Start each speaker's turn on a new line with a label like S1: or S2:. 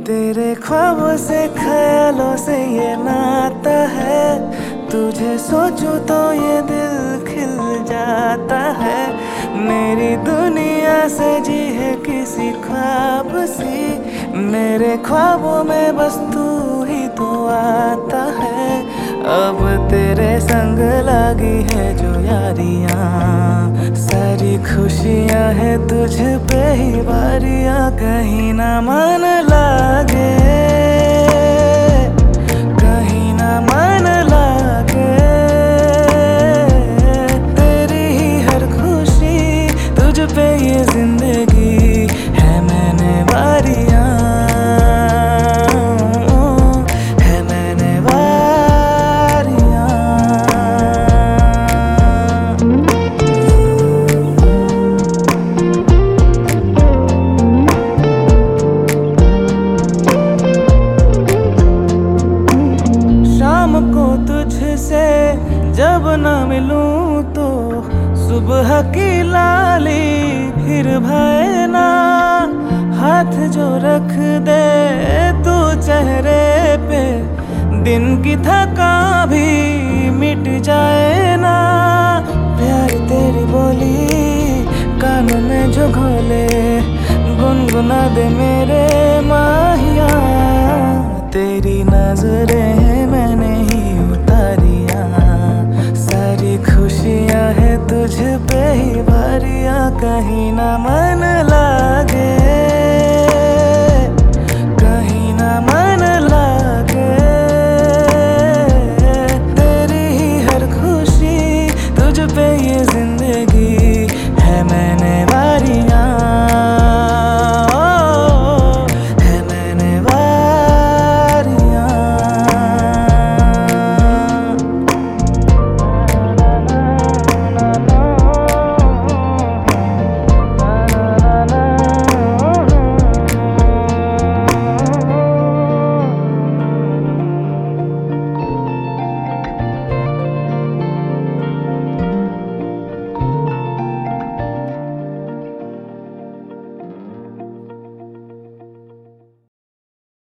S1: तेरे ख्वाबों से ख्यालों से ये नाता है, तुझे सोचूं तो ये दिल खिल जाता है। मेरी दुनिया सजी है किसी ख्वाब सी, मेरे ख्वाबों में बस तू ही तो आता है। अब तेरे संग लगी है जो यारियां, सारी खुशियां है तुझ पे ही बारियां। कहीं ना मन लागे, कहीं ना मन लागे, तेरी ही हर खुशी तुझ पे ये जिंदगी है। मैंने बारियां को तुझसे जब न मिलूं तो सुबह की लाली फिर भाए ना। हाथ जो रख दे तू चेहरे पे, दिन की थकान भी मिट जाए ना। प्यार तेरी बोली कानों में जो घोले, गुनगुना दे मेरे माहिया। तेरी नजरें